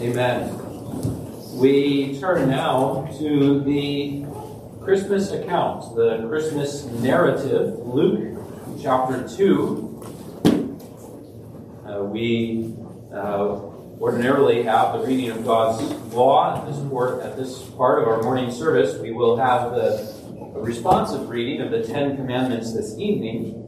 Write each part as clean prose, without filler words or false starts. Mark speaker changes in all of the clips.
Speaker 1: Amen. We turn now to the Christmas account, the Christmas narrative, Luke chapter 2. We ordinarily have the reading of God's law at this part of our morning service. We will have the responsive reading of the Ten Commandments this evening.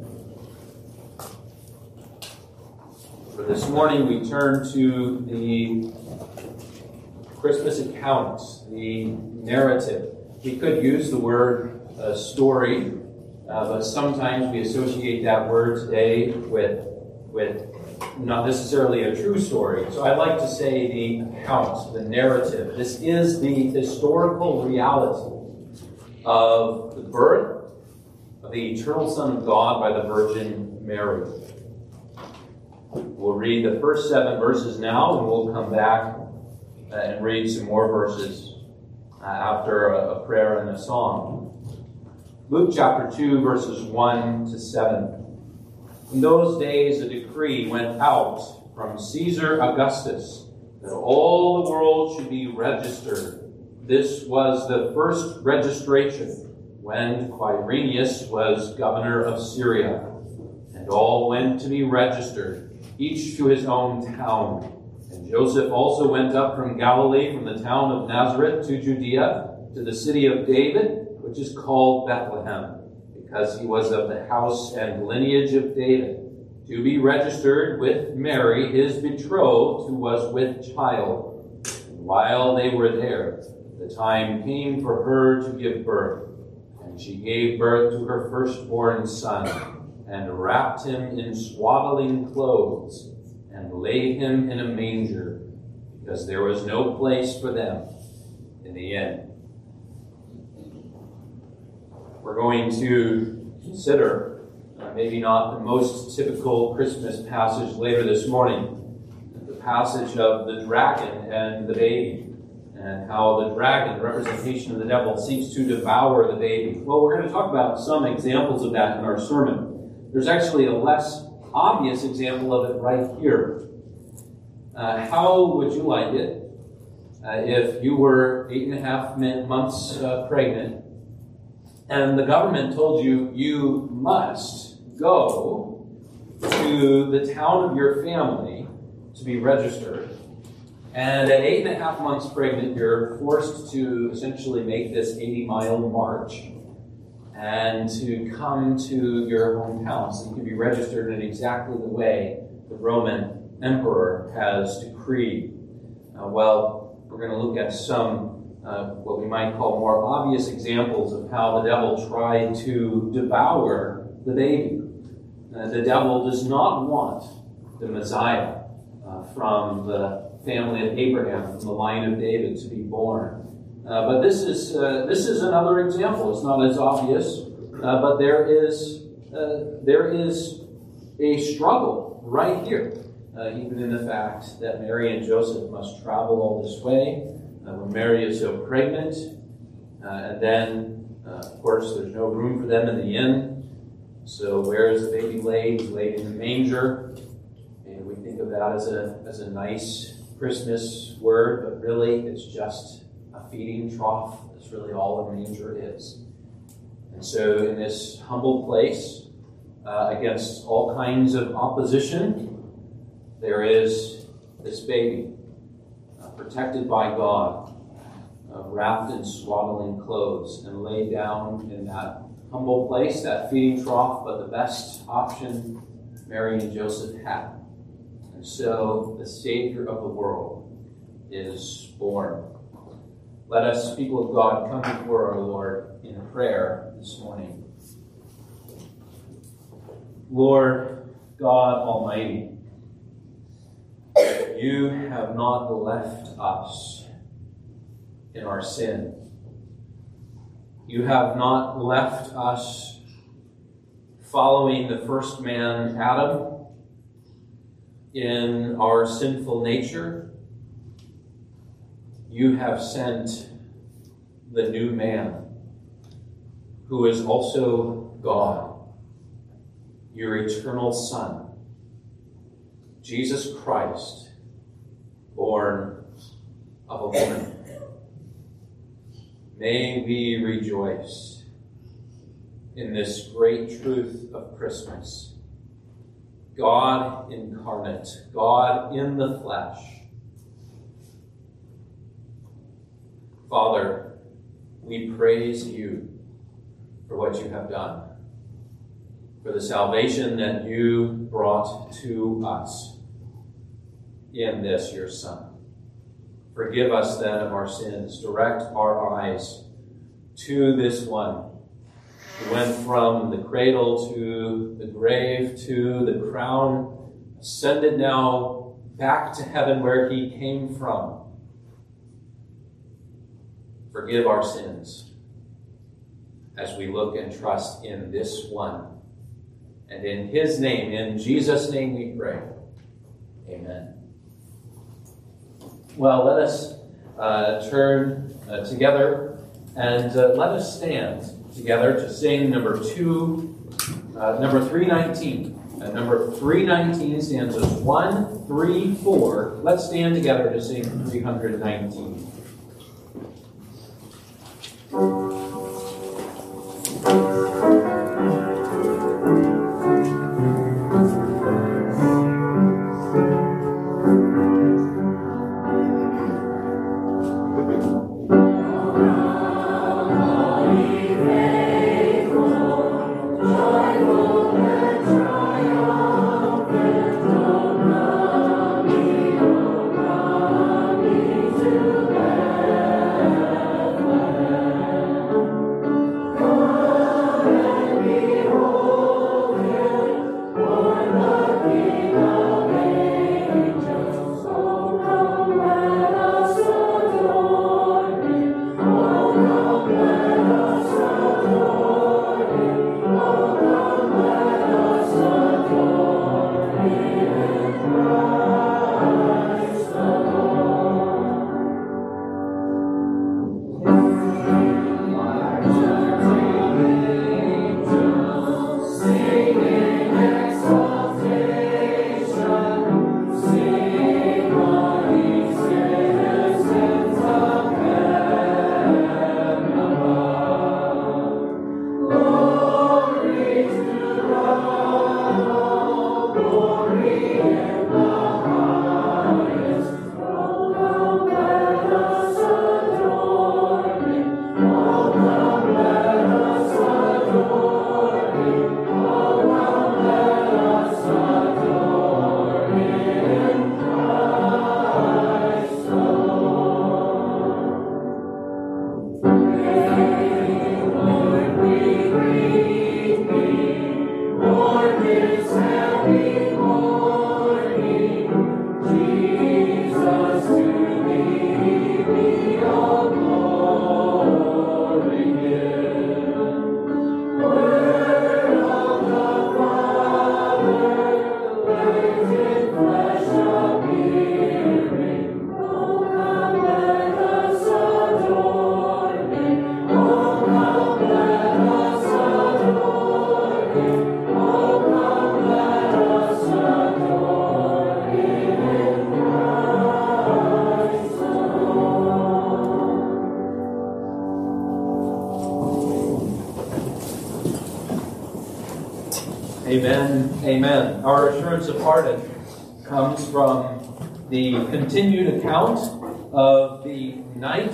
Speaker 1: For this morning, we turn to the Christmas account, the narrative. We could use the word story, but sometimes we associate that word today with not necessarily a true story. So I'd like to say the account, the narrative. This is the historical reality of the birth of the eternal Son of God by the Virgin Mary. We'll read the first 7 verses now, and we'll come back and read some more verses after a prayer and a song. Luke chapter 2, verses 1 to 7. In those days a decree went out from Caesar Augustus that all the world should be registered. This was the first registration when Quirinius was governor of Syria. And all went to be registered, each to his own town. And Joseph also went up from Galilee, from the town of Nazareth to Judea, to the city of David, which is called Bethlehem, because he was of the house and lineage of David, to be registered with Mary, his betrothed, who was with child. And while they were there, the time came for her to give birth. And she gave birth to her firstborn son, and wrapped him in swaddling clothes, and laid him in a manger, because there was no place for them in the inn. We're going to consider maybe not the most typical Christmas passage later this morning, the passage of the dragon and the baby, and how the dragon, the representation of the devil, seeks to devour the baby. Well, we're going to talk about some examples of that in our sermon. There's actually a less obvious example of it right here. How would you like it if you were 8.5 months pregnant, and the government told you you must go to the town of your family to be registered, and at 8.5 months pregnant, you're forced to essentially make this 80-mile march and to come to your hometown so you can be registered in exactly the way the Roman emperor has decreed. We're going to look at some what we might call more obvious examples of how the devil tried to devour the baby. The devil does not want the Messiah from the family of Abraham, from the line of David, to be born. But this is another example. It's not as obvious, but there is a struggle right here, even in the fact that Mary and Joseph must travel all this way when Mary is so pregnant, and then, of course, there's no room for them in the inn. So where is the baby laid? He's laid in a manger, and we think of that as a nice Christmas word, but really it's just a feeding trough. That's really all a manger is. And so in this humble place, against all kinds of opposition, there is this baby, protected by God, wrapped in swaddling clothes, and laid down in that humble place, that feeding trough, but the best option Mary and Joseph had. And so the Savior of the world is born. Let us, people of God, come before our Lord in prayer this morning. Lord God Almighty, you have not left us in our sin. You have not left us following the first man, Adam, in our sinful nature. You have sent the new man, who is also God, your eternal Son, Jesus Christ, born of a woman. May we rejoice in this great truth of Christmas. God incarnate, God in the flesh. Father, we praise you for what you have done, for the salvation that you brought to us in this, your Son. Forgive us then of our sins. Direct our eyes to this one who went from the cradle to the grave to the crown, ascended now back to heaven where he came from. Forgive our sins as we look and trust in this one. And in his name, in Jesus' name we pray. Amen. Well, let us turn together and let us stand together to sing number 319. Number 319, stanzas 1, 3, 4. Let's stand together to sing 319. Amen. Amen. Our assurance of pardon comes from the continued account of the night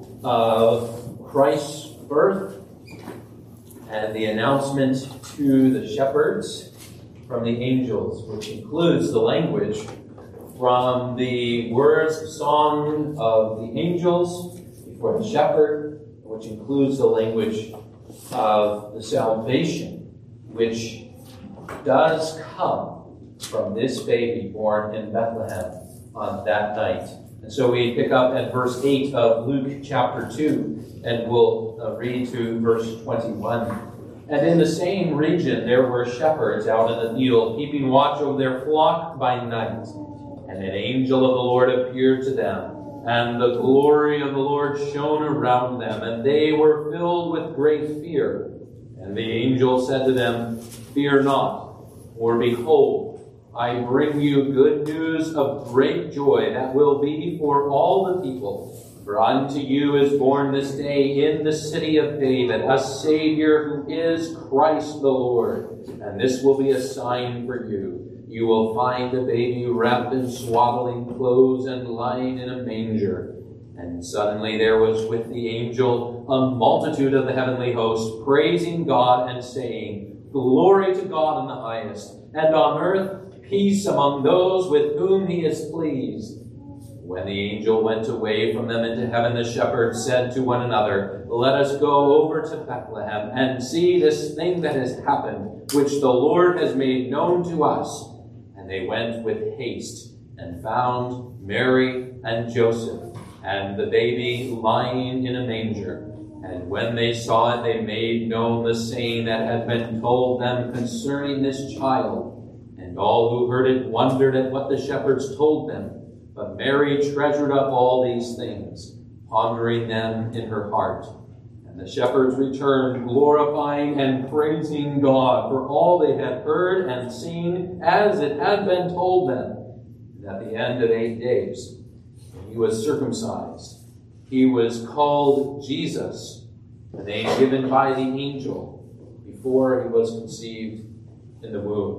Speaker 1: of Christ's birth and the announcement to the shepherds from the angels, which includes the language from the words, the song of the angels before the shepherd, which includes the language of the salvation, which does come from this baby born in Bethlehem on that night. And so we pick up at verse 8 of Luke chapter 2, and we'll read to verse 21. And in the same region there were shepherds out in the field, keeping watch over their flock by night. And an angel of the Lord appeared to them, and the glory of the Lord shone around them, and they were filled with great fear. And the angel said to them, "Fear not, for behold, I bring you good news of great joy that will be for all the people. For unto you is born this day in the city of David a Savior who is Christ the Lord. And this will be a sign for you. You will find a baby wrapped in swaddling clothes and lying in a manger. And suddenly there was with the angel a multitude of the heavenly host, praising God and saying, Glory to God in the highest, and on earth peace among those with whom he is pleased. When the angel went away from them into heaven, the shepherds said to one another, Let us go over to Bethlehem and see this thing that has happened, which the Lord has made known to us. And they went with haste and found Mary and Joseph and the baby lying in a manger. And when they saw it, they made known the saying that had been told them concerning this child. And all who heard it wondered at what the shepherds told them. But Mary treasured up all these things, pondering them in her heart. And the shepherds returned, glorifying and praising God for all they had heard and seen as it had been told them. And at the end of 8 days, when he was circumcised, he was called Jesus, the name given by the angel before he was conceived in the womb.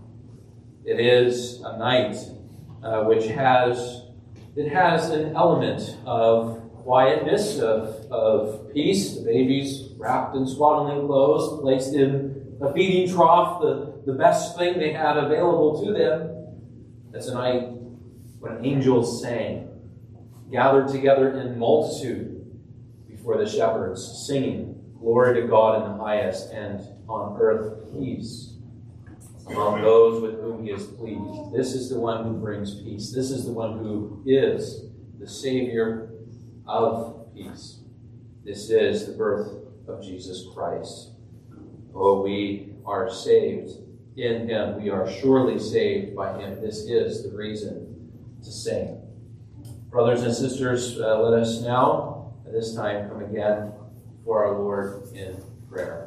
Speaker 1: It is a night which has an element of quietness, of peace. The baby's wrapped in swaddling clothes, placed in a feeding trough, the best thing they had available to them. It's a night when angels sang, gathered together in multitude before the shepherds, singing, Glory to God in the highest, and on earth peace among those with whom he is pleased. This is the one who brings peace. This is the one who is the Savior of peace. This is the birth of Jesus Christ. Oh, we are saved in him. We are surely saved by him. This is the reason to sing. Brothers and sisters, let us now, at this time, come again for our Lord in prayer.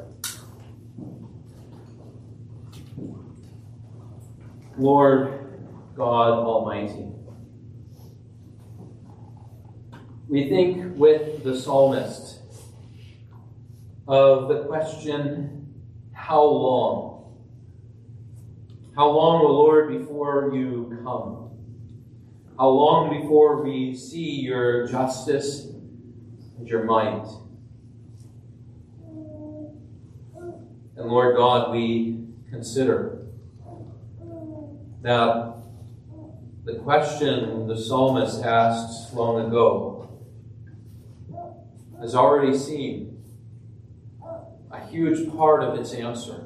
Speaker 1: Lord God Almighty, we think with the psalmist of the question, how long? How long, O Lord, before you come? How long before we see your justice and your might? And Lord God, we consider that the question the psalmist asked long ago has already seen a huge part of its answer.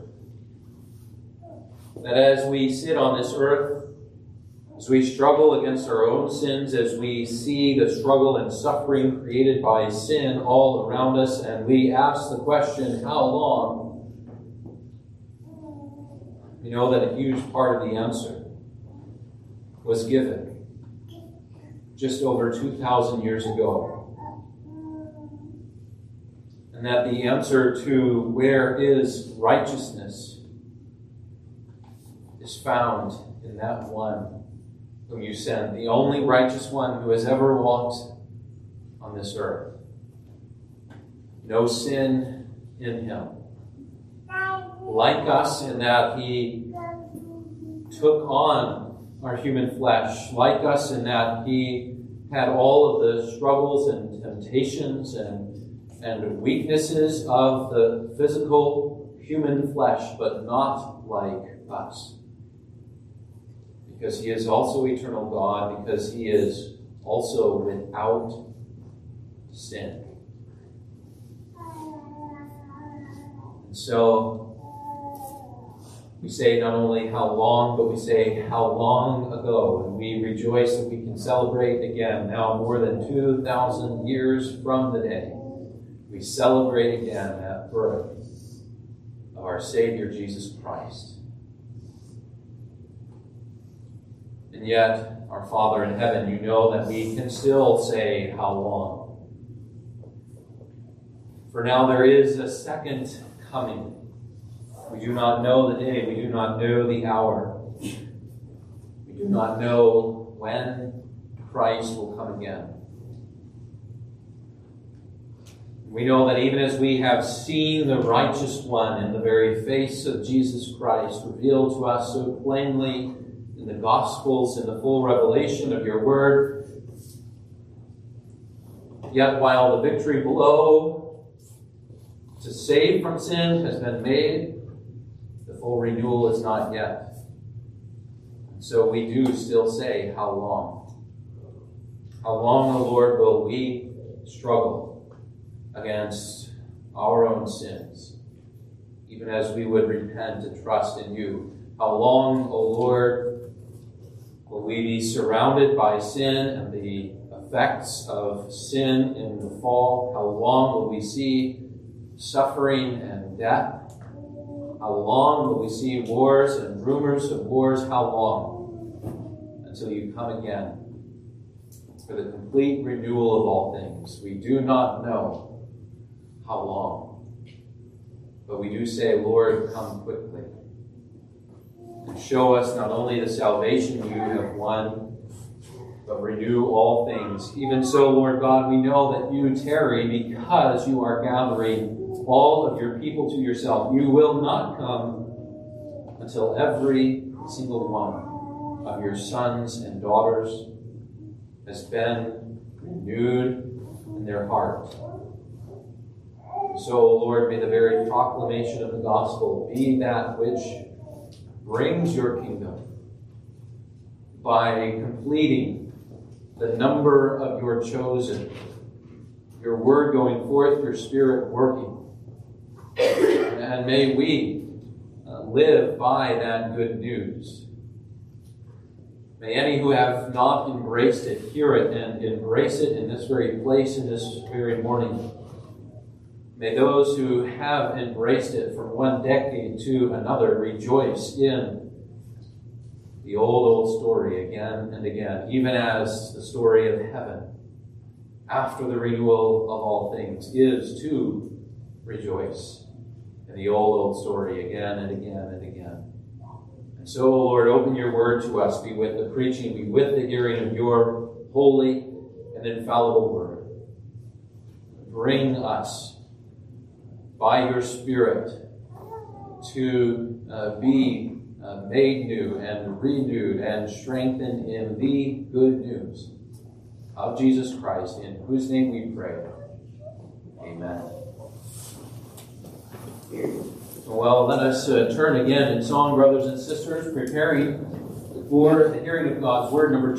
Speaker 1: That as we sit on this earth, as we struggle against our own sins, as we see the struggle and suffering created by sin all around us, and we ask the question, how long? We know that a huge part of the answer was given just over 2,000 years ago. And that the answer to where is righteousness is found in that one whom you sent, the only righteous one who has ever walked on this earth. No sin in him. Like us in that he took on our human flesh, like us in that he had all of the struggles and temptations and weaknesses of the physical human flesh, but not like us. Because he is also eternal God, because he is also without sin. And so we say not only how long, but we say how long ago. And we rejoice that we can celebrate again, now more than 2,000 years from the day. We celebrate again that birth of our Savior, Jesus Christ. And yet, our Father in heaven, you know that we can still say how long. For now there is a second coming. We do not know the day. We do not know the hour. do not know when Christ will come again. We know that even as we have seen the righteous one in the very face of Jesus Christ revealed to us so plainly in the Gospels, in the full revelation of your word, yet while the victory blow to save from sin has been made, the full renewal is not yet. And so we do still say, how long? How long, O Lord, will we struggle against our own sins, even as we would repent and trust in you? How long, O Lord, will we be surrounded by sin and the effects of sin in the fall? How long will we see suffering and death? How long will we see wars and rumors of wars? How long? Until you come again for the complete renewal of all things. We do not know how long, but we do say, Lord, come quickly and show us not only the salvation you have won, but renew all things. Even so, Lord God, we know that you tarry because you are gathering all of your people to yourself. You will not come until every single one of your sons and daughters has been renewed in their heart. So, Lord, may the very proclamation of the gospel be that which brings your kingdom by completing the number of your chosen, your word going forth, your spirit working. And may we live by that good news. May any who have not embraced it hear it and embrace it in this very place, in this very morning. May those who have embraced it from one decade to another rejoice in the old story again and again, even as the story of heaven, after the renewal of all things, is to rejoice in the old story again and again and again. And so, Lord, open your word to us. Be with the preaching, be with the hearing of your holy and infallible word. Bring us by your Spirit to be made new and renewed and strengthened in the good news of Jesus Christ, in whose name we pray. Amen. Well, let us turn again in song, brothers and sisters, preparing for the hearing of God's Word, number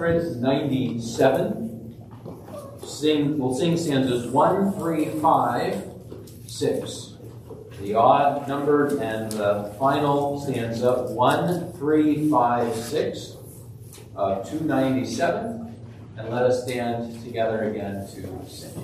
Speaker 1: 297. We'll sing stanzas 1, 3, 5, 6. The odd numbered and the final stanza 1, 3, 5, 6 of 297. And let us stand together again to sing.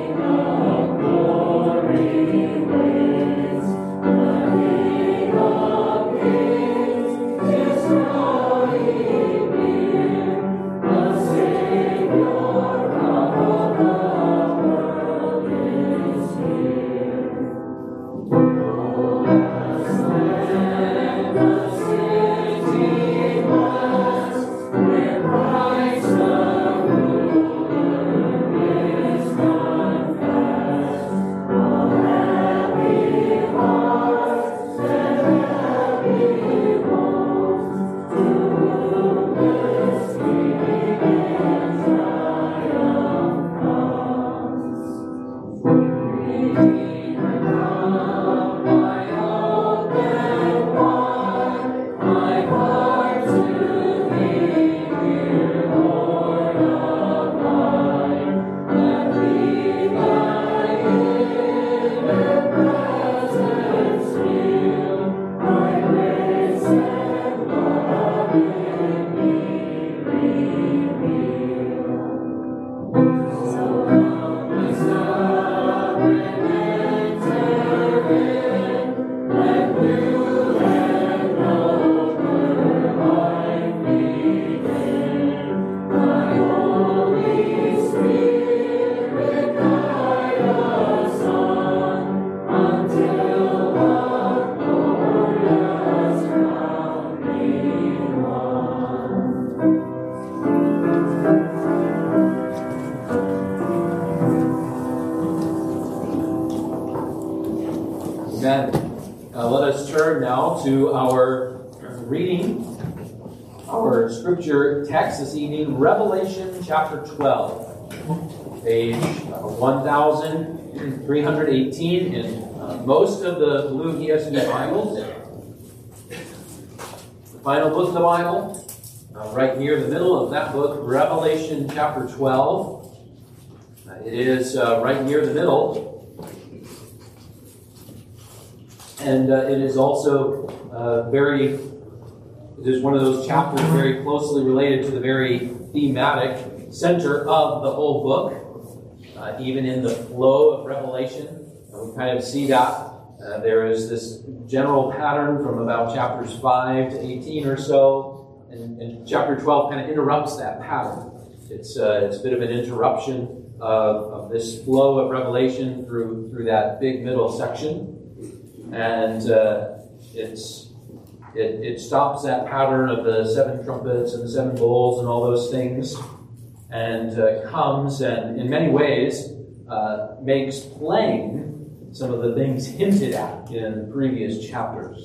Speaker 2: Oh
Speaker 1: Amen. Let us turn now to our reading, our scripture text this evening, Revelation chapter 12, page 1318 in most of the blue ESV Bibles. The final book of the Bible, right near the middle of that book, Revelation chapter 12. It is right near the middle. And it is also it is one of those chapters very closely related to the very thematic center of the whole book. Even in the flow of Revelation, we kind of see that. There is this general pattern from about chapters 5 to 18 or so, and chapter 12 kind of interrupts that pattern. It's a bit of an interruption of this flow of Revelation through that big middle section. And it stops that pattern of the 7 trumpets and the 7 bowls and all those things, and comes and in many ways makes plain some of the things hinted at in previous chapters.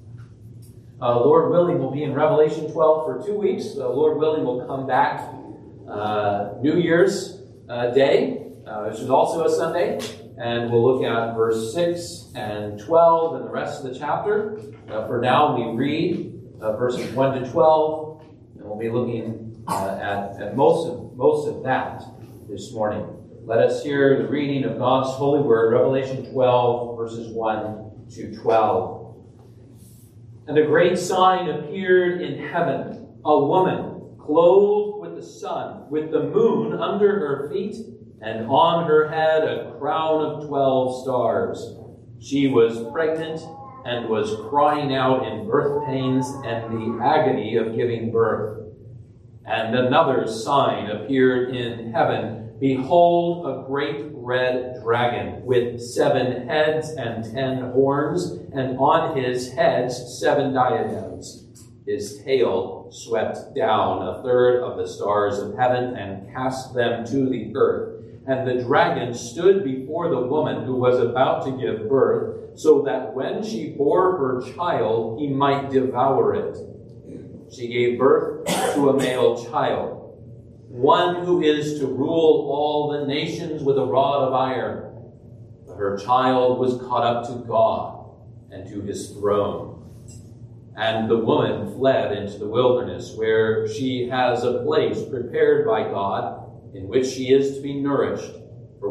Speaker 1: Lord willing, we'll be in Revelation 12 for 2 weeks. Lord willing, we'll come back New Year's Day, which is also a Sunday. And we'll look at verse 6 and 12 and the rest of the chapter. For now, we read verses 1 to 12, and we'll be looking at most of that this morning. Let us hear the reading of God's holy word, Revelation 12, verses 1 to 12. And a great sign appeared in heaven, a woman clothed with the sun, with the moon under her feet, and on her head a crown of 12 stars. She was pregnant and was crying out in birth pains and the agony of giving birth. And another sign appeared in heaven. Behold, a great red dragon with 7 heads and 10 horns, and on his heads 7 diadems. His tail swept down 1/3 of the stars of heaven and cast them to the earth. And the dragon stood before the woman who was about to give birth, so that when she bore her child, he might devour it. She gave birth to a male child, one who is to rule all the nations with a rod of iron. Her child was caught up to God and to his throne. And the woman fled into the wilderness, where she has a place prepared by God, in which she is to be nourished for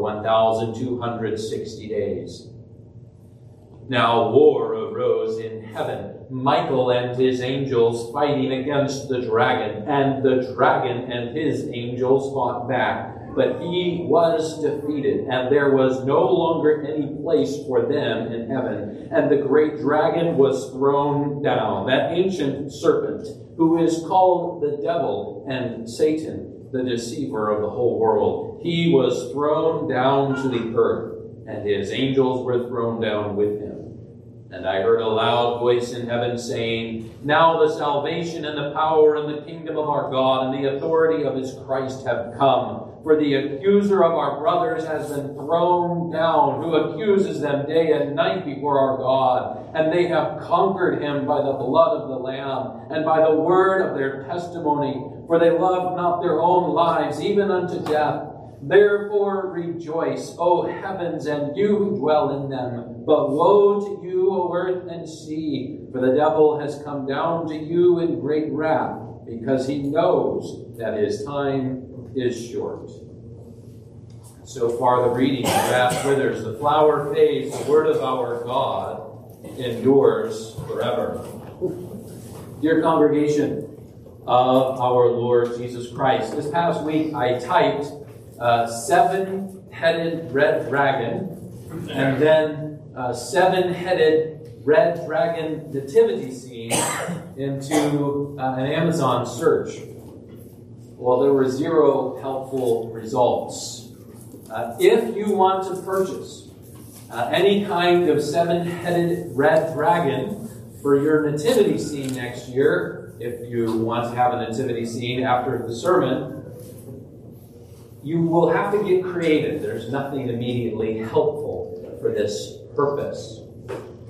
Speaker 1: 1,260 days. Now war arose in heaven, Michael and his angels fighting against the dragon, and the dragon and his angels fought back. But he was defeated, and there was no longer any place for them in heaven. And the great dragon was thrown down, that ancient serpent, who is called the devil and Satan, the deceiver of the whole world. He was thrown down to the earth, and his angels were thrown down with him. And I heard a loud voice in heaven saying, Now the salvation and the power and the kingdom of our God and the authority of his Christ have come. For the accuser of our brothers has been thrown down, who accuses them day and night before our God. And they have conquered him by the blood of the Lamb and by the word of their testimony. For they loved not their own lives, even unto death. Therefore rejoice, O heavens, and you who dwell in them. But woe to you, O earth and sea, for the devil has come down to you in great wrath, because he knows that his time is short. So far the reading, the grass withers, the flower fades, the word of our God endures forever. Dear congregation of our Lord Jesus Christ, this past week I typed 7-headed red dragon, and then 7-headed red dragon nativity scene into an Amazon search. Well, there were 0 helpful results. If you want to purchase any kind of 7-headed red dragon for your nativity scene next year, if you want to have a nativity scene after the sermon, you will have to get creative. There's nothing immediately helpful for this purpose.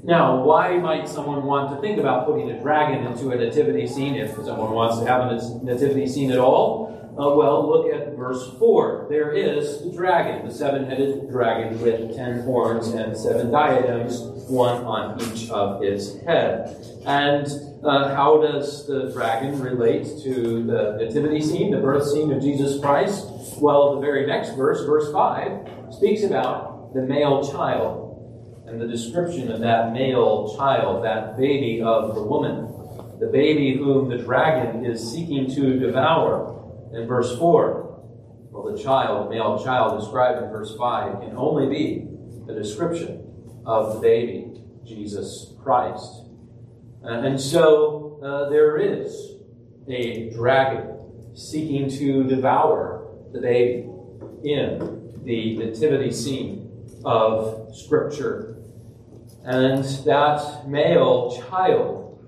Speaker 1: Now, why might someone want to think about putting a dragon into a nativity scene, if someone wants to have a nativity scene at all? Well, look at verse 4. There is the dragon, the seven-headed dragon with 10 horns and 7 diadems, one on each of his head. And how does the dragon relate to the nativity scene, the birth scene of Jesus Christ? Well, the very next verse, verse 5, speaks about the male child and the description of that male child, that baby of the woman, the baby whom the dragon is seeking to devour. In verse 4, well, the child, the male child described in verse 5, can only be the description of the baby, Jesus Christ. And so there is a dragon seeking to devour the baby in the nativity scene of Scripture. And that male child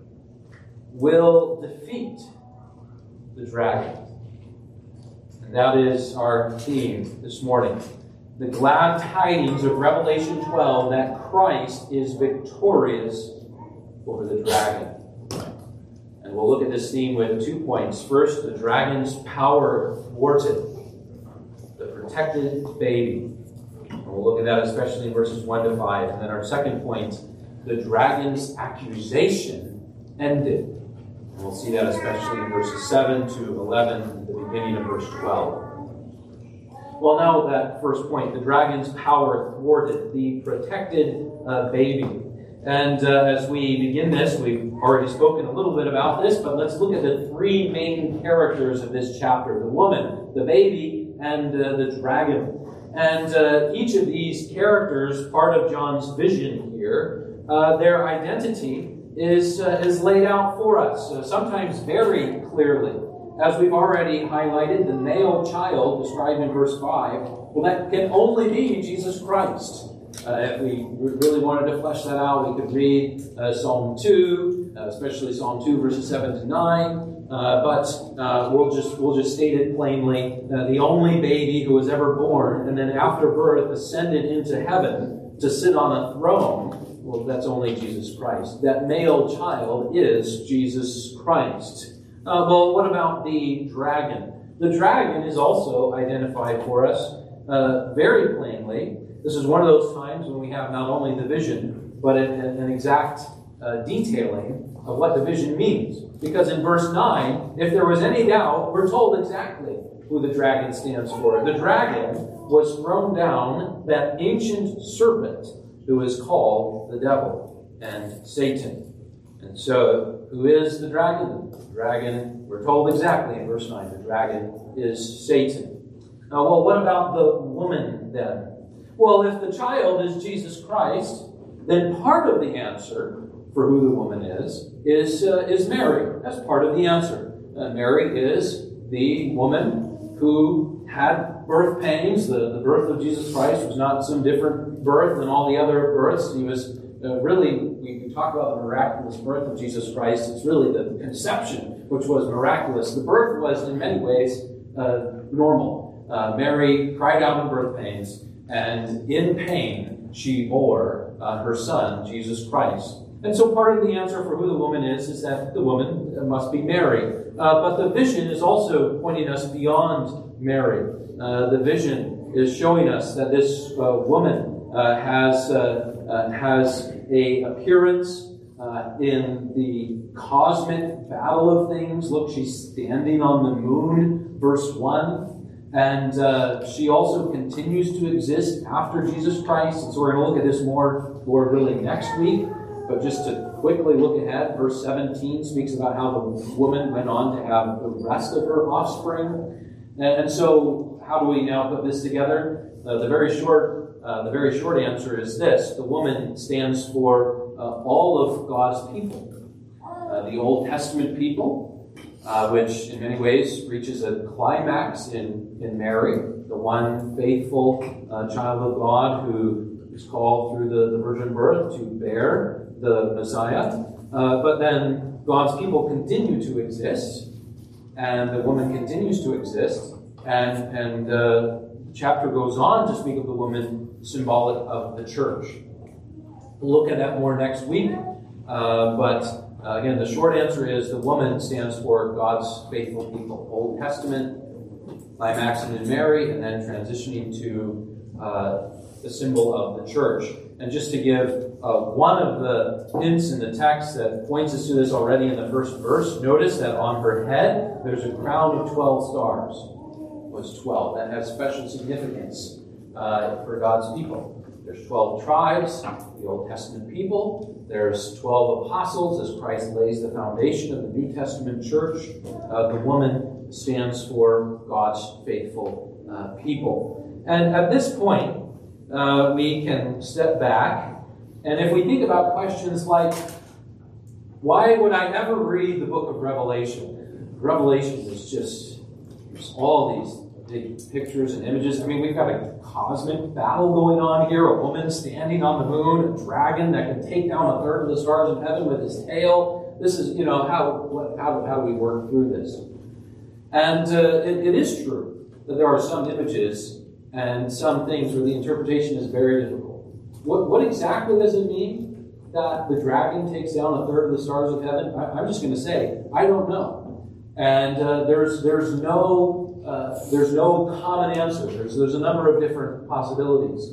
Speaker 1: will defeat the dragon. And that is our theme this morning. The glad tidings of Revelation 12 that Christ is victorious over the dragon. And we'll look at this theme with 2 points. First, the dragon's power thwarted, the protected baby. And we'll look at that especially in verses 1 to 5. And then our second point, the dragon's accusation ended. And we'll see that especially in verses 7 to 11, and the beginning of verse 12. Well, now that first point, the dragon's power thwarted, the protected baby. And as we begin this, we've already spoken a little bit about this, but let's look at the 3 main characters of this chapter: the woman, the baby, and the dragon. And each of these characters, part of John's vision here, their identity is laid out for us, sometimes very clearly. As we've already highlighted, the male child described in verse 5, well, that can only be Jesus Christ. If we really wanted to flesh that out, we could read Psalm 2, especially Psalm 2, verses 7 to 9. But we'll just state it plainly. The only baby who was ever born, and then after birth ascended into heaven to sit on a throne, well, that's only Jesus Christ. That male child is Jesus Christ. Well, what about the dragon? The dragon is also identified for us very plainly. This is one of those times when we have not only the vision, but an exact detailing of what the vision means. Because in verse 9, if there was any doubt, we're told exactly who the dragon stands for. The dragon was thrown down, that ancient serpent who is called the devil and Satan. And so, who is the dragon? The dragon, we're told exactly in verse 9, the dragon is Satan. Well, what about the woman then? Well, if the child is Jesus Christ, then part of the answer for who the woman is Mary. That's part of the answer. Mary is the woman who had birth pains. The birth of Jesus Christ was not some different birth than all the other births. He was really, we talk about the miraculous birth of Jesus Christ. It's really the conception which was miraculous. The birth was in many ways normal. Mary cried out in birth pains, and in pain she bore her son, Jesus Christ. And so part of the answer for who the woman is that the woman must be Mary. But the vision is also pointing us beyond Mary. The vision is showing us that this woman has a appearance in the cosmic battle of things. Look, she's standing on the moon, verse 1. And she also continues to exist after Jesus Christ. And so we're going to look at this more really next week. But just to quickly look ahead, verse 17 speaks about how the woman went on to have the rest of her offspring. And so how do we now put this together? The very short answer is this. The woman stands for all of God's people. The Old Testament people, which in many ways reaches a climax in Mary, the one faithful child of God who is called through the virgin birth to bear the Messiah. But then God's people continue to exist, and the woman continues to exist, and the chapter goes on to speak of the woman symbolic of the church. We'll look at that more next week. Again, the short answer is the woman stands for God's faithful people. Old Testament, climaxing in Mary, and then transitioning to the symbol of the church. And just to give one of the hints in the text that points us to this already in the first verse, notice that on her head there's a crown of 12 stars. It was 12. That has special significance for God's people. There's 12 tribes, the Old Testament people. There's 12 apostles as Christ lays the foundation of the New Testament church. The woman stands for God's faithful people. And at this point, we can step back, and if we think about questions like, why would I ever read the book of Revelation? Revelation is just, there's all these big pictures and images. I mean, we've got a cosmic battle going on here, a woman standing on the moon, a dragon that can take down a third of the stars of heaven with his tail. This is, how do we work through this? And it is true that there are some images and some things where the interpretation is very difficult. What exactly does it mean that the dragon takes down a third of the stars of heaven? I'm just going to say, I don't know. And there's no common answer. There's a number of different possibilities.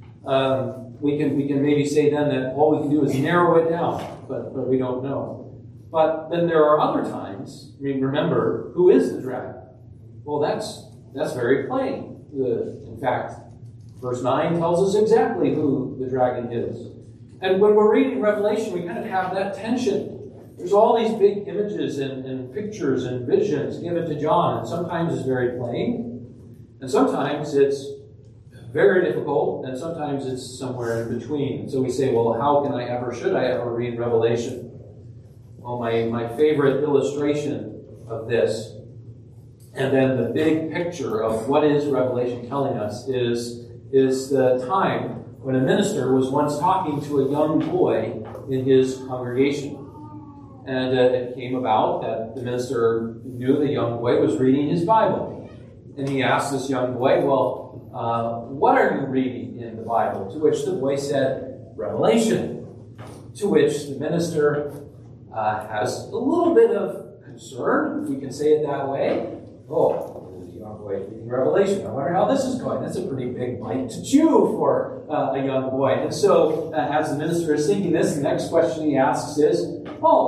Speaker 1: We can maybe say then that all we can do is narrow it down, but we don't know. But then there are other times. I mean, remember, who is the dragon? Well, that's very plain. In fact, verse 9 tells us exactly who the dragon is. And when we're reading Revelation, we kind of have that tension. There's all these big images and pictures and visions given to John, and sometimes it's very plain, and sometimes it's very difficult, and sometimes it's somewhere in between. So we say, well, should I ever read Revelation? Well, my favorite illustration of this, and then the big picture of what is Revelation telling us, is the time when a minister was once talking to a young boy in his congregation. And it came about that the minister knew the young boy was reading his Bible. And he asked this young boy, well, what are you reading in the Bible? To which the boy said, Revelation. To which the minister has a little bit of concern, if we can say it that way. Oh, there's a young boy reading Revelation. I wonder how this is going. That's a pretty big bite to chew for a young boy. And so, as the minister is thinking this, the next question he asks is,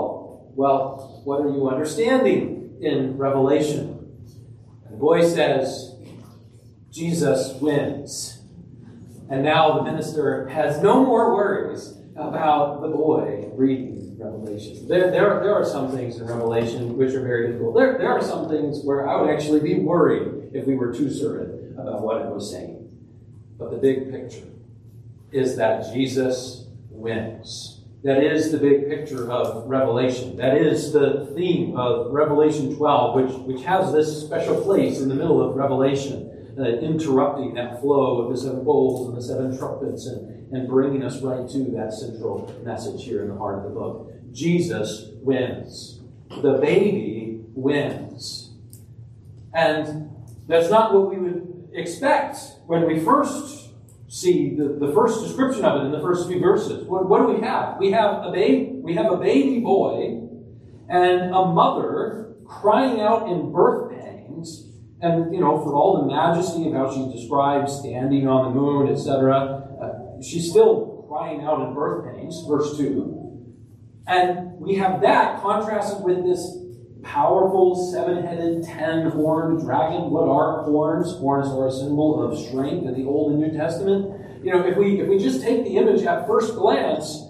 Speaker 1: well, what are you understanding in Revelation? And the boy says, Jesus wins. And now the minister has no more worries about the boy reading Revelation. There are some things in Revelation which are very difficult. There are some things where I would actually be worried if we were too certain about what it was saying. But the big picture is that Jesus wins. That is the big picture of Revelation. That is the theme of Revelation 12, which has this special place in the middle of Revelation, interrupting that flow of the seven bowls and the seven trumpets and bringing us right to that central message here in the heart of the book. Jesus wins. The baby wins. And that's not what we would expect when we first see the first description of it in the first few verses. What do we have? We have a baby boy and a mother crying out in birth pangs, and for all the majesty of how she's described, standing on the moon, etc. She's still crying out in birth pains, verse 2. And we have that contrasted with this powerful, seven-headed, 10-horned dragon. What are horns? Horns are a symbol of strength in the Old and New Testament. If we just take the image at first glance,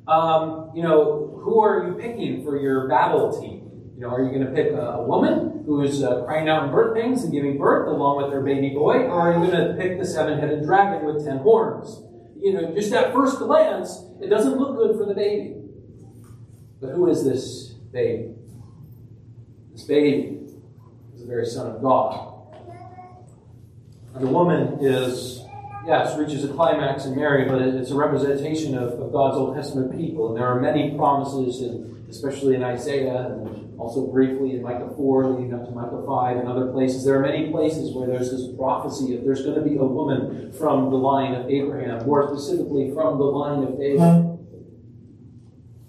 Speaker 1: who are you picking for your battle team? Are you going to pick a woman who is crying out in birth pains and giving birth along with her baby boy, or are you going to pick the seven-headed dragon with 10 horns? Just at first glance, it doesn't look good for the baby. But who is this baby? This baby is the very Son of God. And the woman reaches a climax in Mary, but it's a representation of God's Old Testament people. And there are many promises, especially in Isaiah, and also briefly in Micah 4, leading up to Micah 5, and other places. There are many places where there's this prophecy that there's going to be a woman from the line of Abraham, more specifically from the line of David.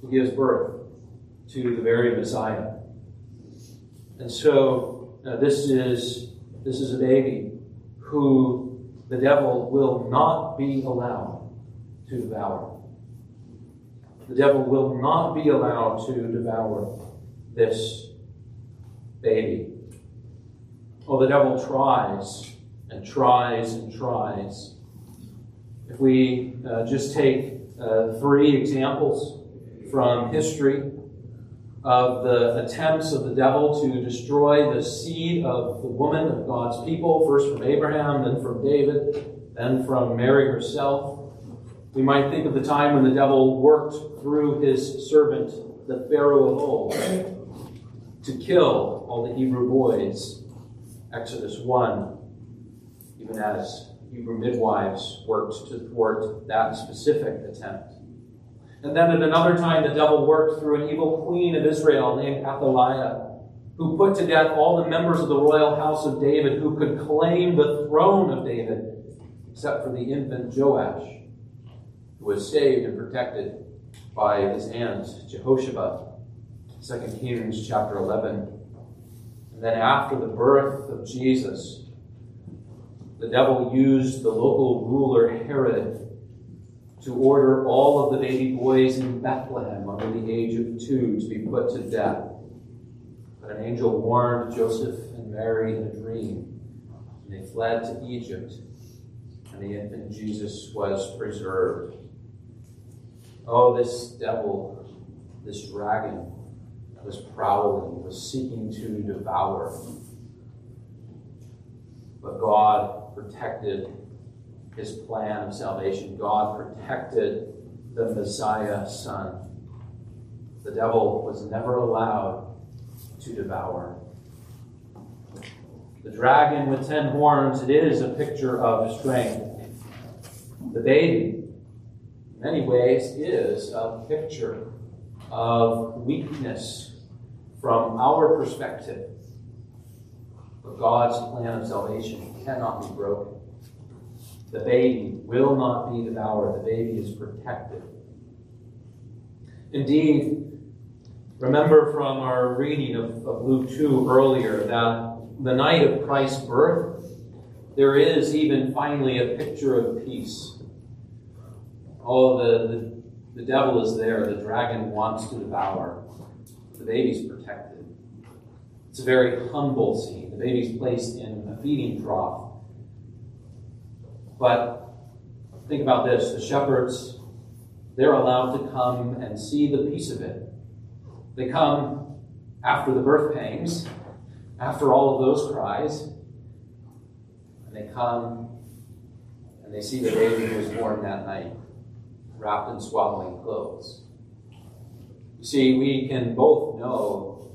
Speaker 1: who gives birth to the very Messiah. And so this is a baby who the devil will not be allowed to devour. The devil will not be allowed to devour this baby. Oh, the devil tries and tries and tries. If we just take 3 examples from history of the attempts of the devil to destroy the seed of the woman of God's people, first from Abraham, then from David, then from Mary herself. We might think of the time when the devil worked through his servant, the Pharaoh of old, to kill all the Hebrew boys. Exodus 1, even as Hebrew midwives worked to thwart that specific attempt. And then at another time, the devil worked through an evil queen of Israel named Athaliah, who put to death all the members of the royal house of David who could claim the throne of David, except for the infant Joash, who was saved and protected by his aunt Jehoshaphat. 2 Kings chapter 11. And then after the birth of Jesus, the devil used the local ruler Herod to order all of the baby boys in Bethlehem under the age of 2 to be put to death. But an angel warned Joseph and Mary in a dream, and they fled to Egypt, and the infant Jesus was preserved. Oh, this devil, this dragon, was prowling, was seeking to devour. But God protected his plan of salvation. God protected the Messiah Son. The devil was never allowed to devour. The dragon with 10 horns, it is a picture of strength. The baby, in many ways, is a picture of weakness from our perspective. But God's plan of salvation cannot be broken. The baby will not be devoured. The baby is protected. Indeed, remember from our reading of Luke 2 earlier that the night of Christ's birth, there is even finally a picture of peace. Oh, the devil is there. The dragon wants to devour. The baby's protected. It's a very humble scene. The baby's placed in a feeding trough. But think about this. The shepherds, they're allowed to come and see the peace of it. They come after the birth pangs, after all of those cries, and they come and they see the baby who was born that night, wrapped in swaddling clothes. You see, we can both know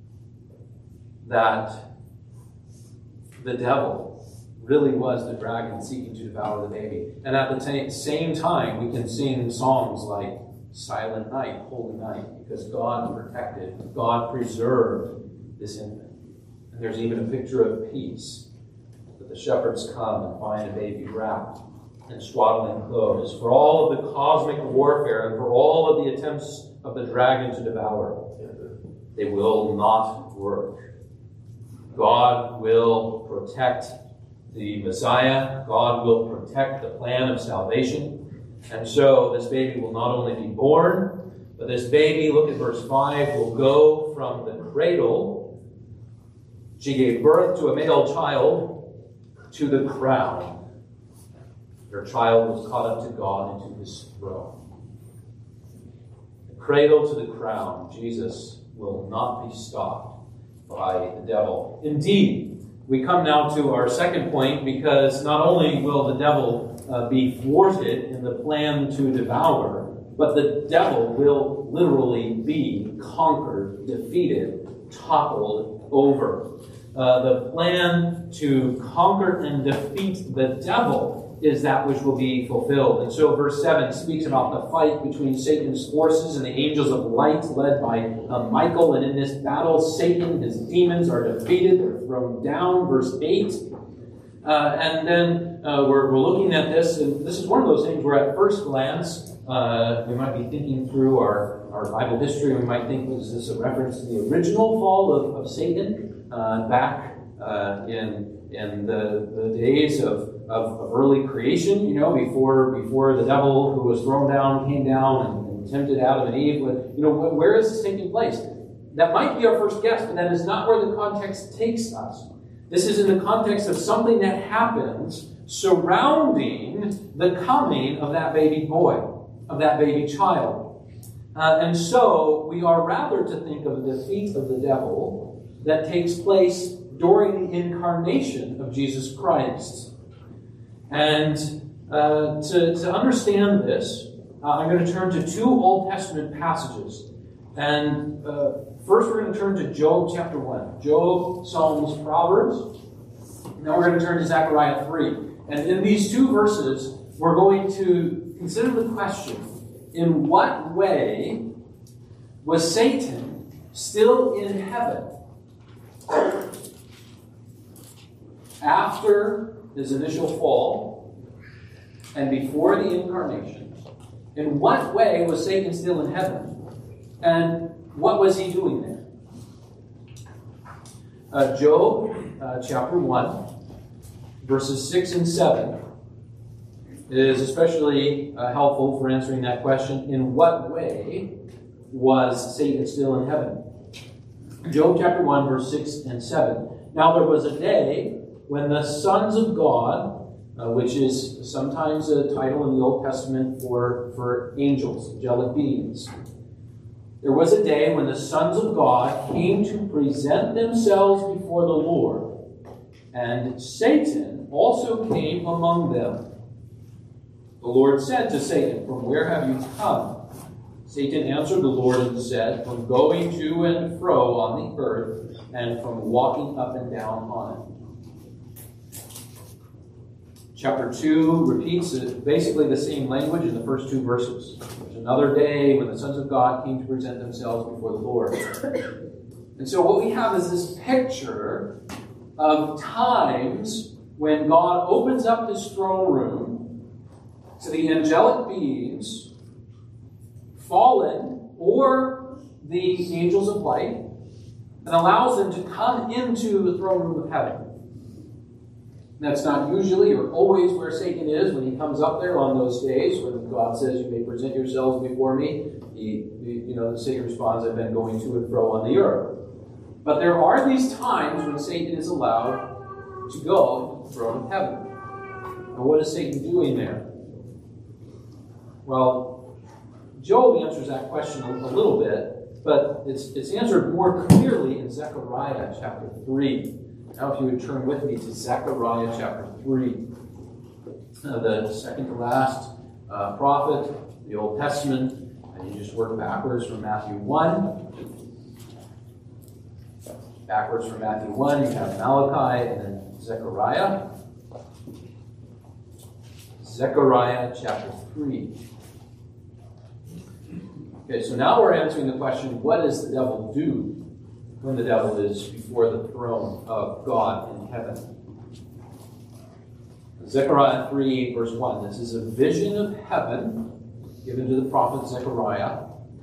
Speaker 1: that the devil really was the dragon seeking to devour the baby. And at the same time, we can sing songs like Silent Night, Holy Night, because God protected, God preserved this infant. And there's even a picture of peace, that the shepherds come and find a baby wrapped in swaddling clothes. For all of the cosmic warfare and for all of the attempts of the dragon to devour, they will not work. God will protect the Messiah. God will protect the plan of salvation. And so this baby will not only be born, but this baby, look at verse 5, will go from the cradle. She gave birth to a male child, to the crown. Her child was caught up to God into his throne. The cradle to the crown, Jesus will not be stopped by the devil. Indeed, we come now to our second point, because not only will the devil be thwarted in the plan to devour, but the devil will literally be conquered, defeated, toppled over. The plan to conquer and defeat the devil is that which will be fulfilled. And so verse 7 speaks about the fight between Satan's forces and the angels of light led by Michael. And in this battle, Satan and his demons are defeated. They're thrown down. Verse 8. And then we're looking at this. And this is one of those things where at first glance, we might be thinking through our our Bible history, we might think, was this a reference to the original fall of Satan back in the days of early creation, before the devil who was thrown down came down and tempted Adam and Eve. Where is this taking place? That might be our first guess, but that is not where the context takes us. This is in the context of something that happens surrounding the coming of that baby boy, of that baby child. And so we are rather to think of the defeat of the devil that takes place during the incarnation of Jesus Christ. And to understand this, I'm going to turn to two Old Testament passages. And first we're going to turn to Job chapter 1. Job, Psalms, Proverbs. Now we're going to turn to Zechariah 3. And in these two verses, we're going to consider the question, in what way was Satan still in heaven after his initial fall and before the incarnation? In what way was Satan still in heaven? And what was he doing there? Job chapter 1, verses 6 and 7 is especially helpful for answering that question. In what way was Satan still in heaven? Job chapter 1, verse 6 and 7. Now there was a day when the sons of God, which is sometimes a title in the Old Testament for angels, angelic beings. There was a day when the sons of God came to present themselves before the Lord, and Satan also came among them. The Lord said to Satan, "From where have you come?" Satan answered the Lord and said, "From going to and fro on the earth, and from walking up and down on it." Chapter 2 repeats basically the same language in the first two verses. There's another day when the sons of God came to present themselves before the Lord. And so what we have is this picture of times when God opens up his throne room to the angelic beings, fallen, or the angels of light, and allows them to come into the throne room of heaven. That's not usually or always where Satan is when he comes up there on those days when God says, "You may present yourselves before me." Satan responds, "I've been going to and fro on the earth." But there are these times when Satan is allowed to go to the throne of heaven. And what is Satan doing there? Well, Job answers that question a little bit, but it's answered more clearly in Zechariah chapter 3. Now if you would turn with me to Zechariah chapter 3, the second to last prophet, the Old Testament, and you just work backwards from Matthew 1. Backwards from Matthew 1, you have Malachi and then Zechariah. Zechariah chapter 3. Okay, so now we're answering the question, what does the devil do when the devil is before the throne of God in heaven? Zechariah 3, verse 1. This is a vision of heaven given to the prophet Zechariah.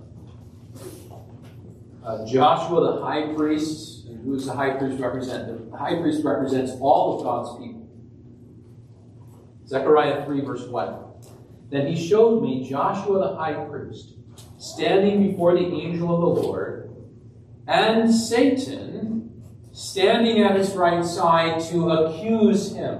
Speaker 1: Joshua the high priest, and who does the high priest represent? The high priest represents all of God's people. Zechariah 3, verse 1. Then he showed me Joshua the high priest standing before the angel of the Lord, and Satan standing at his right side to accuse him.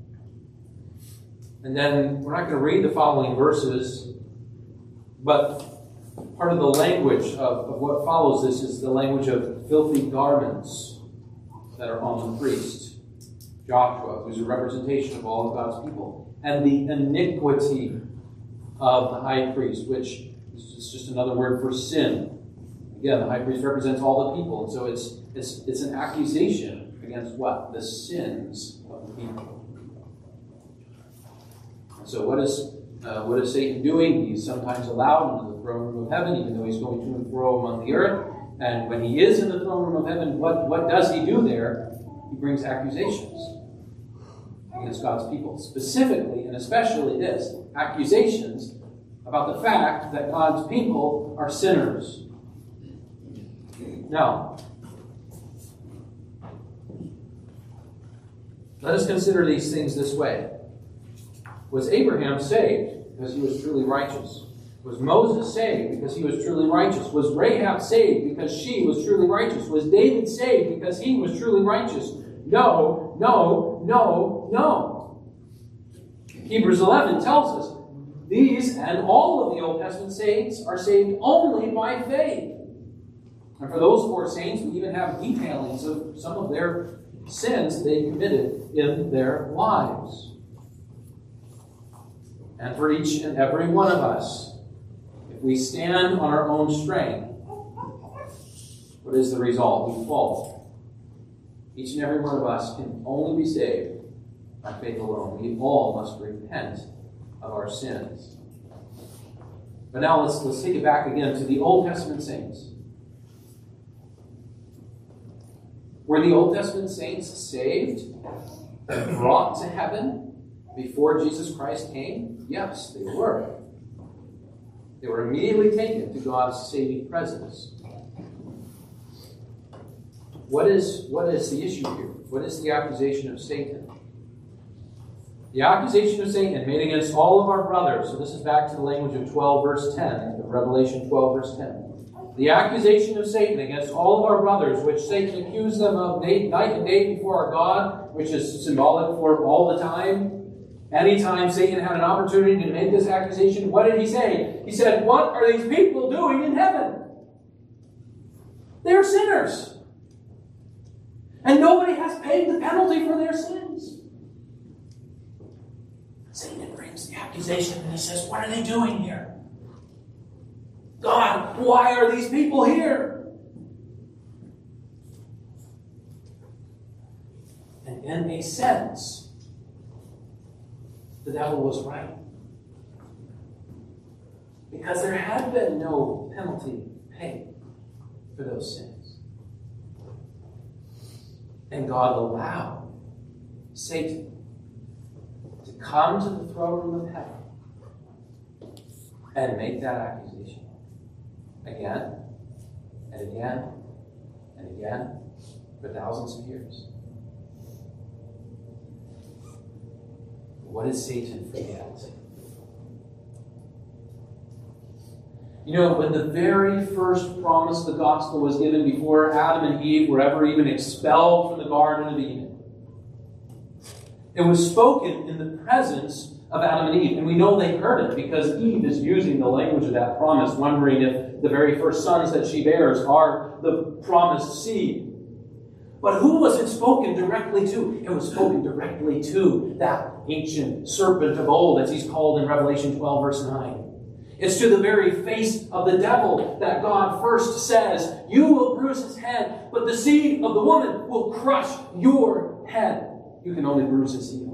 Speaker 1: And then we're not going to read the following verses, but part of the language of what follows this is the language of filthy garments that are on the priest, Joshua, who's a representation of all of God's people, and the iniquity of the high priest, which is just another word for sin. Again, the high priest represents all the people, and so it's an accusation against what? The sins of the people. So what is Satan doing? He's sometimes allowed into the throne room of heaven, even though he's going to and fro among the earth. And when he is in the throne room of heaven, what does he do there? He brings accusations against God's people. Specifically and especially this, accusations about the fact that God's people are sinners. Now, let us consider these things this way. Was Abraham saved because he was truly righteous? Was Moses saved because he was truly righteous? Was Rahab saved because she was truly righteous? Was David saved because he was truly righteous? No, no, no, no. Hebrews 11 tells us these and all of the Old Testament saints are saved only by faith. And for those 4 saints, we even have detailings of some of their sins they committed in their lives. And for each and every one of us, if we stand on our own strength, what is the result? We fall. Each and every one of us can only be saved by faith alone. We all must repent of our sins. But now let's take it back again to the Old Testament saints. Were the Old Testament saints saved, brought to heaven before Jesus Christ came? Yes, they were. They were immediately taken to God's saving presence. What is the issue here? What is the accusation of Satan? The accusation of Satan made against all of our brothers. So this is back to the language of 12 verse 10, of Revelation 12 verse 10. The accusation of Satan against all of our brothers, which Satan accused them of night and day before our God, which is symbolic for all the time. Anytime Satan had an opportunity to make this accusation, what did he say? He said, what are these people doing in heaven? They're sinners. And nobody has paid the penalty for their sins. Satan brings the accusation and he says, what are they doing here? God, why are these people here? And in a sense, the devil was right. Because there had been no penalty paid for those sins. And God allowed Satan to come to the throne room of heaven and make that accusation. Again, and again, and again, for thousands of years. What did Satan forget? You know, when the very first promise of the gospel was given before Adam and Eve were ever even expelled from the Garden of Eden, it was spoken in the presence of Adam and Eve. And we know they heard it because Eve is using the language of that promise, wondering if the very first sons that she bears are the promised seed. But who was it spoken directly to? It was spoken directly to that ancient serpent of old, as he's called in Revelation 12, verse 9. It's to the very face of the devil that God first says, you will bruise his head, but the seed of the woman will crush your head. You can only bruise his heel.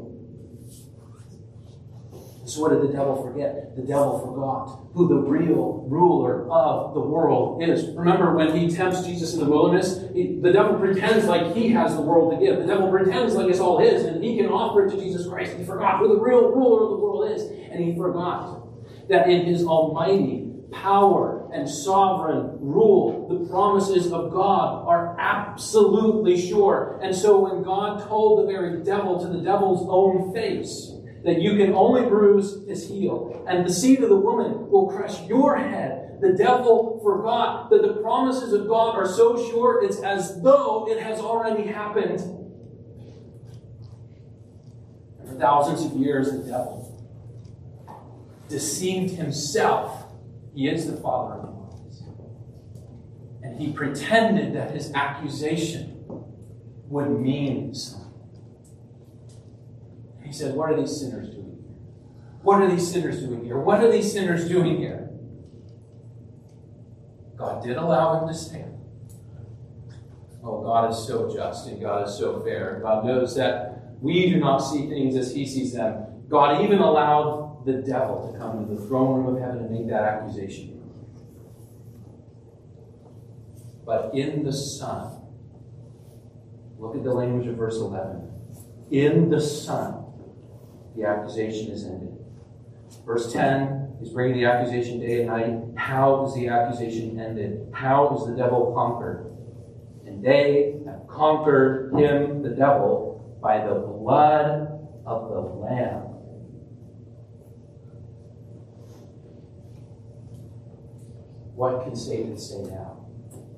Speaker 1: So what did the devil forget? The devil forgot who the real ruler of the world is. Remember when he tempts Jesus in the wilderness? The devil pretends like he has the world to give. The devil pretends like it's all his and he can offer it to Jesus Christ. He forgot who the real ruler of the world is. And he forgot that in his almighty power and sovereign rule, the promises of God are absolutely sure. And so when God told the very devil to the devil's own face that you can only bruise his heel, and the seed of the woman will crush your head, the devil forgot that the promises of God are so sure it's as though it has already happened. And for thousands of years, the devil deceived himself. He is the father of lies. And he pretended that his accusation would mean something. He said, what are these sinners doing here? What are these sinners doing here? What are these sinners doing here? God did allow him to stand. Oh, God is so just and God is so fair. God knows that we do not see things as he sees them. God even allowed the devil to come to the throne room of heaven and make that accusation. But in the Son, look at the language of verse 11. In the Son, the accusation is ended. Verse 10, he's bringing the accusation day and night. How is the accusation ended? How is the devil conquered? And they have conquered him, the devil, by the blood of the Lamb. What can Satan say now?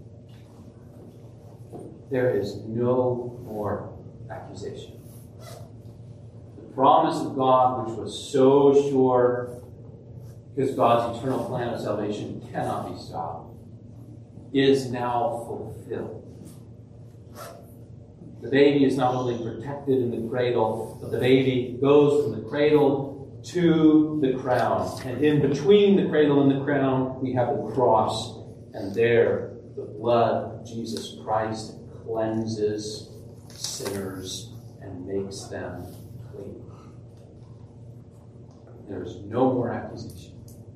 Speaker 1: There is no more accusation. The promise of God, which was so sure, because God's eternal plan of salvation cannot be stopped, is now fulfilled. The baby is not only protected in the cradle, but the baby goes from the cradle to the crown. And in between the cradle and the crown, we have the cross. And there, the blood of Jesus Christ cleanses sinners and makes them clean. There is no more accusation.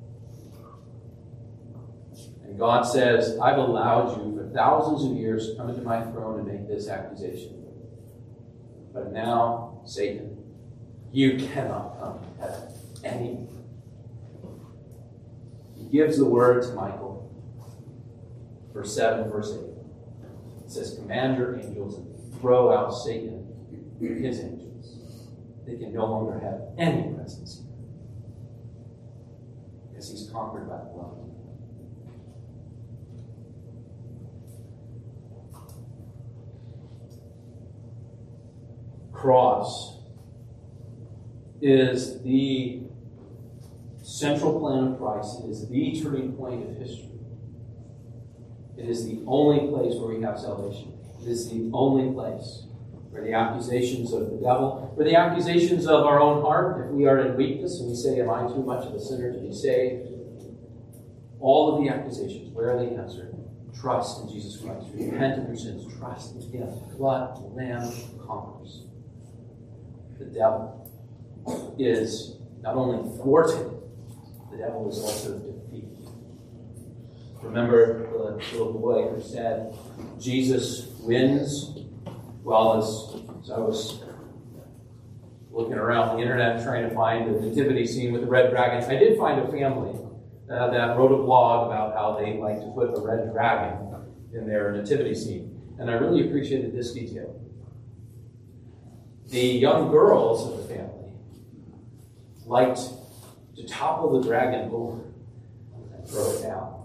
Speaker 1: And God says, I've allowed you for thousands of years to come into my throne and make this accusation. But now, Satan, you cannot come to heaven anymore. He gives the word to Michael. Verse 7, verse 8. It says, command your angels and throw out Satan and his angels. They can no longer have any presence here. Because he's conquered by the blood. Cross is the central plan of Christ. It is the turning point of history. It is the only place where we have salvation. It is the only place where the accusations of the devil, where the accusations of our own heart, if we are in weakness and we say, am I too much of a sinner to be saved? All of the accusations, where are they answered? Trust in Jesus Christ. Repent of your sins. Trust in Him. Blood, the Lamb conquers. The devil is not only thwarted, the devil is also defeated. Remember the little boy who said, Jesus wins? Well, as I was looking around the internet trying to find the nativity scene with the red dragon, I did find a family that wrote a blog about how they like to put a red dragon in their nativity scene. And I really appreciated this detail. The young girls of the family liked to topple the dragon over and throw it down.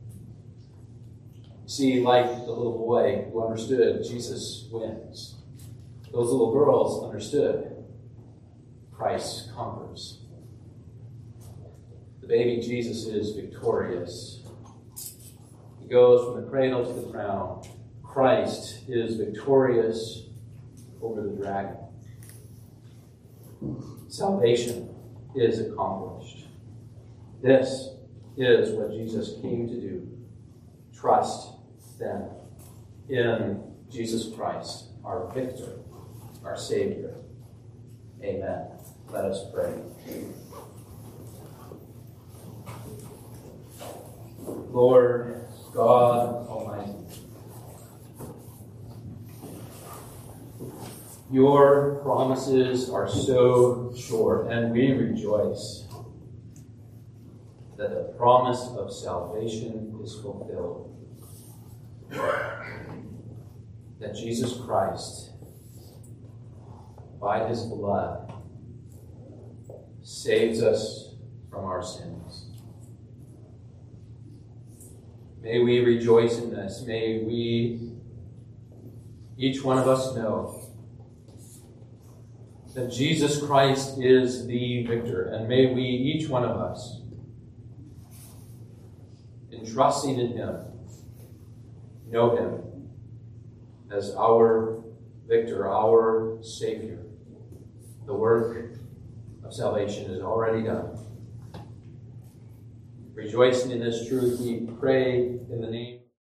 Speaker 1: See, like the little boy who understood Jesus wins, those little girls understood Christ conquers. The baby Jesus is victorious. He goes from the cradle to the crown. Christ is victorious over the dragon. Salvation is accomplished. This is what Jesus came to do. Trust, then, in Jesus Christ, our victor, our Savior. Amen. Let us pray. Lord God Almighty, your promises are so sure, and we rejoice that the promise of salvation is fulfilled. That Jesus Christ, by his blood, saves us from our sins. May we rejoice in this. May we, each one of us, know that Jesus Christ is the victor. And may we, each one of us, in trusting in him, know him as our victor, our Savior. The work of salvation is already done. Rejoicing in this truth, we pray in the name